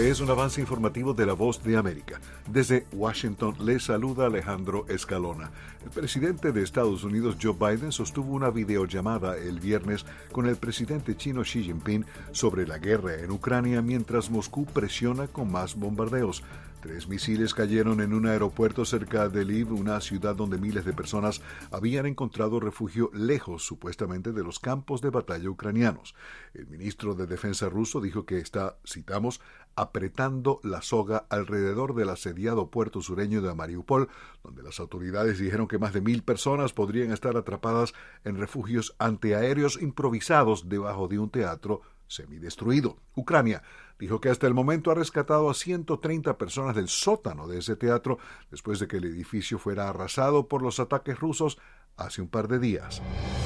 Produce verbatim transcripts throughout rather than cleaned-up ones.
Este es un avance informativo de La Voz de América. Desde Washington le saluda Alejandro Escalona. El presidente de Estados Unidos, Joe Biden, sostuvo una videollamada el viernes con el presidente chino Xi Jinping sobre la guerra en Ucrania mientras Moscú presiona con más bombardeos. Tres misiles cayeron en un aeropuerto cerca de Lviv, una ciudad donde miles de personas habían encontrado refugio lejos, supuestamente, de los campos de batalla ucranianos. El ministro de Defensa ruso dijo que está, citamos, apretando la soga alrededor del asediado puerto sureño de Mariupol, donde las autoridades dijeron que más de mil personas podrían estar atrapadas en refugios antiaéreos improvisados debajo de un teatro semidestruido. Ucrania dijo que hasta el momento ha rescatado a ciento treinta personas del sótano de ese teatro después de que el edificio fuera arrasado por los ataques rusos hace un par de días.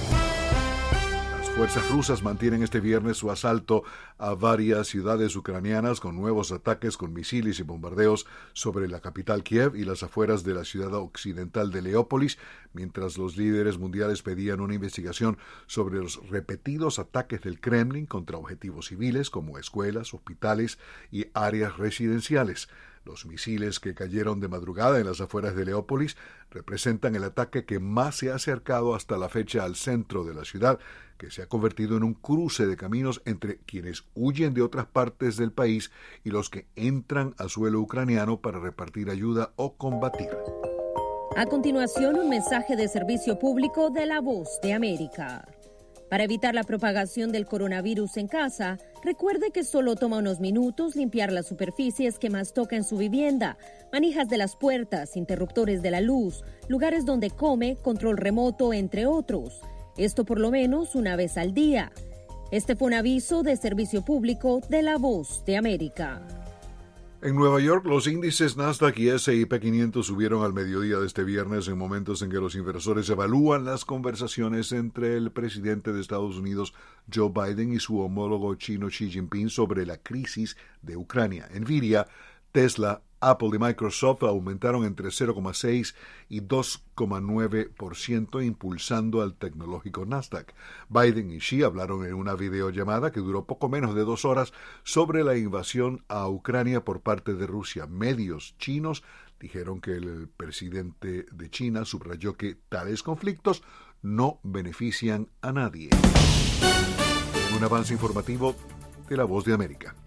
Las fuerzas rusas mantienen este viernes su asalto a varias ciudades ucranianas con nuevos ataques con misiles y bombardeos sobre la capital Kiev y las afueras de la ciudad occidental de Leópolis, mientras los líderes mundiales pedían una investigación sobre los repetidos ataques del Kremlin contra objetivos civiles como escuelas, hospitales y áreas residenciales. Los misiles que cayeron de madrugada en las afueras de Leópolis representan el ataque que más se ha acercado hasta la fecha al centro de la ciudad, que se ha convertido en un cruce de caminos entre quienes huyen de otras partes del país y los que entran a suelo ucraniano para repartir ayuda o combatir. A continuación, un mensaje de servicio público de La Voz de América. Para evitar la propagación del coronavirus en casa, recuerde que solo toma unos minutos limpiar las superficies que más toca en su vivienda, manijas de las puertas, interruptores de la luz, lugares donde come, control remoto, entre otros. Esto por lo menos una vez al día. Este fue un aviso de servicio público de La Voz de América. En Nueva York, los índices Nasdaq y ese y pe quinientos subieron al mediodía de este viernes en momentos en que los inversores evalúan las conversaciones entre el presidente de Estados Unidos, Joe Biden, y su homólogo chino Xi Jinping sobre la crisis de Ucrania. Nvidia, Tesla, Apple y Microsoft aumentaron entre cero coma seis y dos coma nueve por ciento, impulsando al tecnológico Nasdaq. Biden y Xi hablaron en una videollamada que duró poco menos de dos horas sobre la invasión a Ucrania por parte de Rusia. Medios chinos dijeron que el presidente de China subrayó que tales conflictos no benefician a nadie. Un avance informativo de La Voz de América.